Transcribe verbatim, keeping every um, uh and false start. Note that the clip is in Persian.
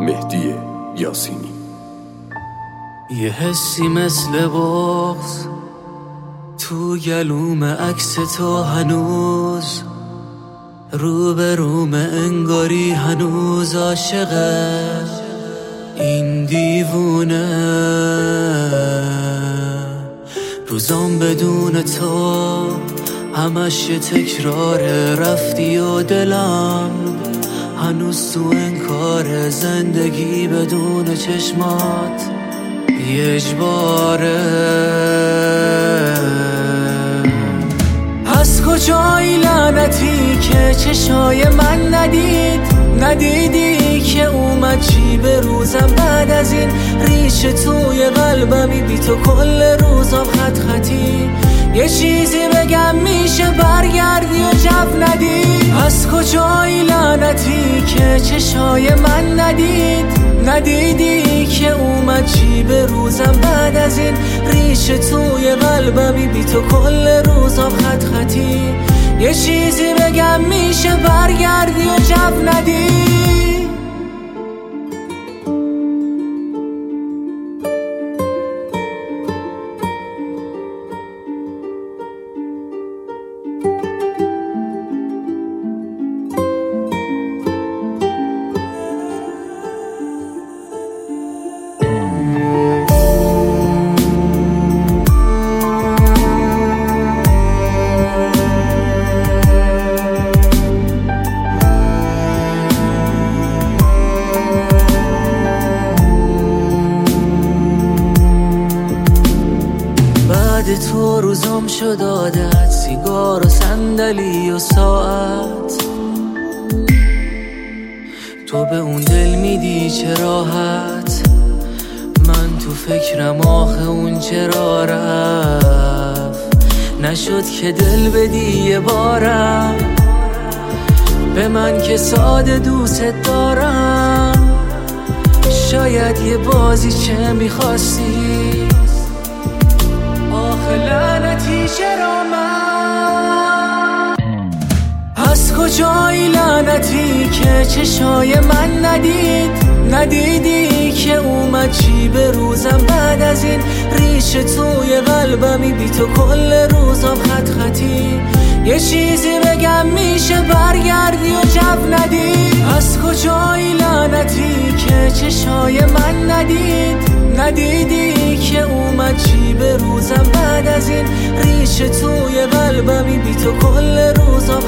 مهدی یاسینی. یه حسی مثل بغض تو گلوم عکس تو هنوز رو به روم، انگاری هنوز عاشقه این دیوونه. روزام بدون تو همش یه تکراره، رفتی و دلم هنوز تو انکار. زندگی بدون چشمات یه اجباره. از کجایی لعنتی که چشای من ندید؟ ندیدی که اومد چی به روزم بعد از این؟ ریشه توی قلبمی بی تو کل روزم خط خطی. یه چیزی بگم میشه برگردی و جو ندی؟ از کجایی لعنتی که چشای من ندید؟ ندیدی که اومد چی به روزم بعد از این؟ ریشه توی قلبمی بی تو کل روزم خط خطی. یه چیزی بگم میشه برگردی و جو ندی؟ تو روزم شد عادت، سیگار و صندلی و ساعت. تو به اون دل میدی چه راحت، من تو فکرم آخه اون چرا رفت. نشد که دل بدی یه بارم به من که ساده دوست دارم. شاید یه بازی چه میخواستی، لعنتی چرا من؟ از کجایی لعنتی که چشای من ندید؟ ندیدی که اومد چی به روزم بعد از این؟ ریشه توی قلبمی بی تو کل روزم خط خطی. یه چیزی بگم میشه برگردی و جو ندی؟ از کجایی لعنتی که چشای من ندید؟ ندیدی که اومد چی به روزم بعد از این؟ ریشه توی قلبمی بی تو کل روزم